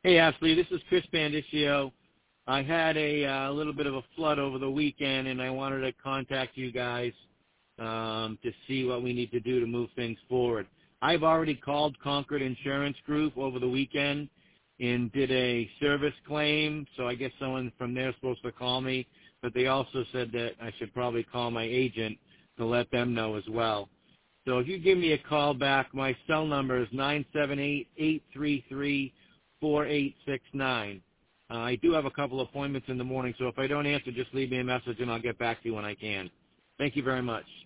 Hey, Ashley, this is Chris Bandicio. I had a little bit of a flood over the weekend, and I wanted to contact you guys to see what we need to do to move things forward. I've already called Concord Insurance Group over the weekend and did a service claim, so I guess someone from there is supposed to call me, but they also said that I should probably call my agent to let them know as well. So if you give me a call back, my cell number is 978-833-4869. I do have a couple appointments in the morning, so if I don't answer, just leave me a message and I'll get back to you when I can. Thank you very much.